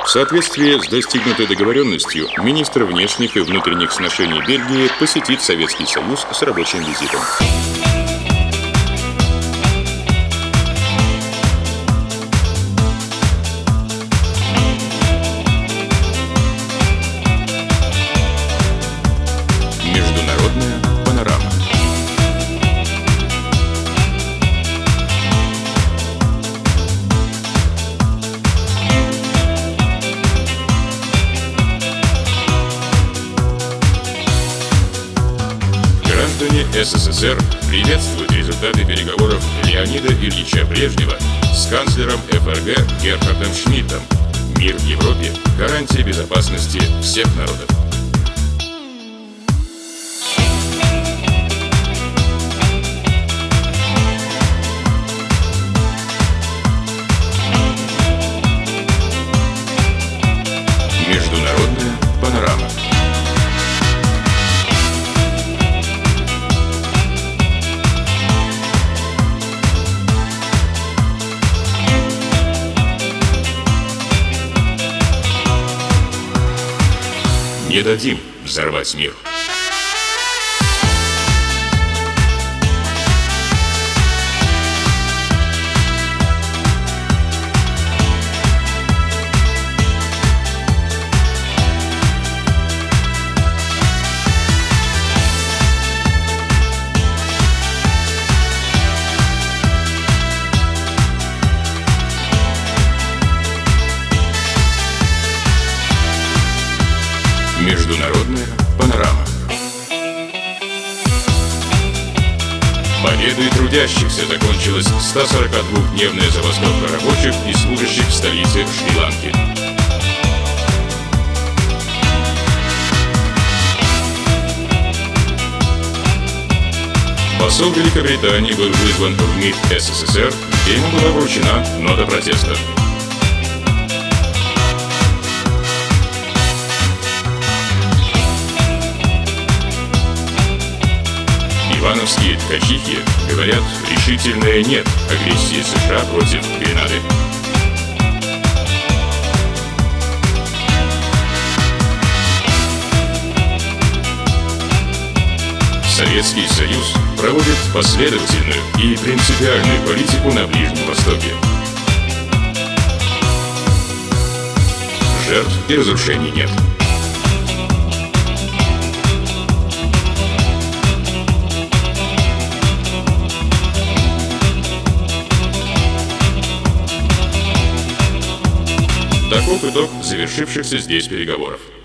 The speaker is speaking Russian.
В соответствии с достигнутой договоренностью, министр внешних и внутренних сношений Бельгии посетит Советский Союз с рабочим визитом. Международная панорама. Граждане СССР приветствуют результаты переговоров Леонида Ильича Брежнева с канцлером ФРГ Герхардом Шмидтом. Мир в Европе – гарантия безопасности всех народов. Международная панорама. Не дадим взорвать мир. Международная панорама. Победой трудящихся закончилась 142-дневная забастовка рабочих и служащих в столице Шри-Ланки. Посол Великобритании был вызван в МИД СССР, где ему была вручена нота протеста. Ивановские ткачихи говорят решительное «нет» агрессии США против Гренады. Советский Союз проводит последовательную и принципиальную политику на Ближнем Востоке. Жертв и разрушений нет. Таков итог завершившихся здесь переговоров.